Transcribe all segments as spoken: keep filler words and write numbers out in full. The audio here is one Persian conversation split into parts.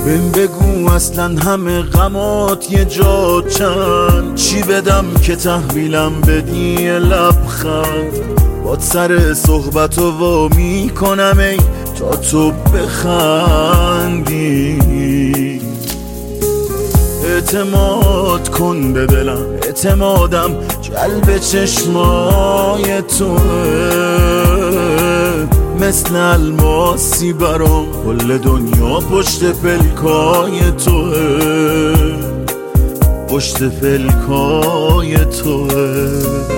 بهم بگو اصلا همه غمات یه جا چند، چی بدم که تحویلم بدی یه لبخند. باد سر صحبتو وا میکنم ای تا تو بخندی. اعتماد کن به دلم، اعتمادم جلب چشمای توه. مثل الماسی برام کل دنیا پشت پلکای توه، پشت پلکای توه.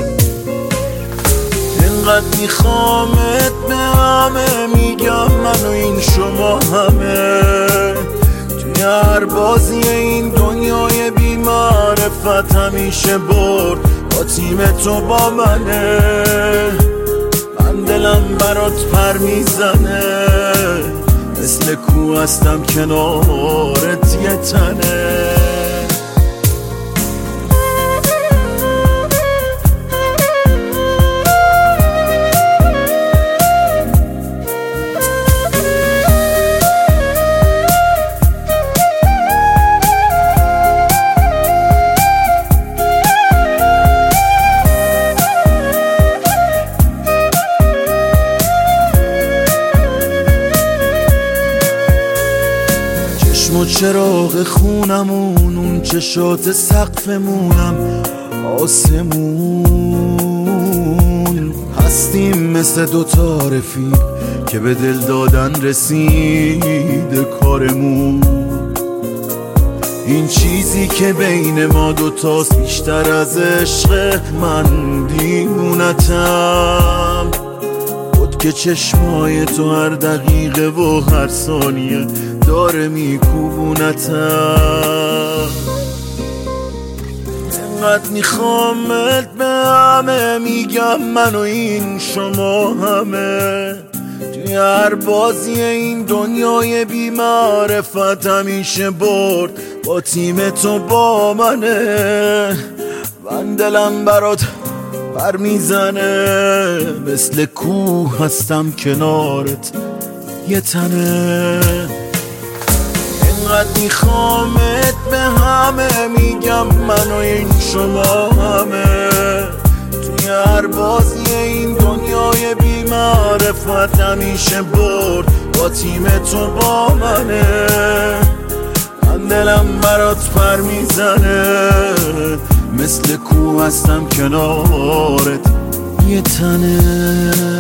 اینقدر میخوامت به همه میگم من و این شما همه. توی هر بازی این دنیای بی معرفت همیشه برد با تیم تو با منه. من دلم برات پر میزنه، مثل کو هستم کنارت یه تنه. چشم و چراغ خونمون، اون چشات سقفمونم آسمون. هستیم مثل دوتا رفیق که به دل دادن رسیده کارمون. این چیزی که بین ما دوتاست بیشتر از عشق، من دیوونتم. که چشمای تو هر دقیقه و هر ثانیه داره میکوبونتم. انقدر میخوامت به همه میگم من و این شما همه. توی هر بازی این دنیای بی معرفت همیشه برد با تیم تو با منه. من دلم برات پر میزنه، مثل کوه هستم کنارت یه تنه. اینقدر میخوامت به همه میگم من و این شما همه. توی هر بازی این دنیای بی معرفت همیشه برد با تیم تو با منه. من دلم برات پر میزنه، مثل کوه هستم کنارت یه تنه.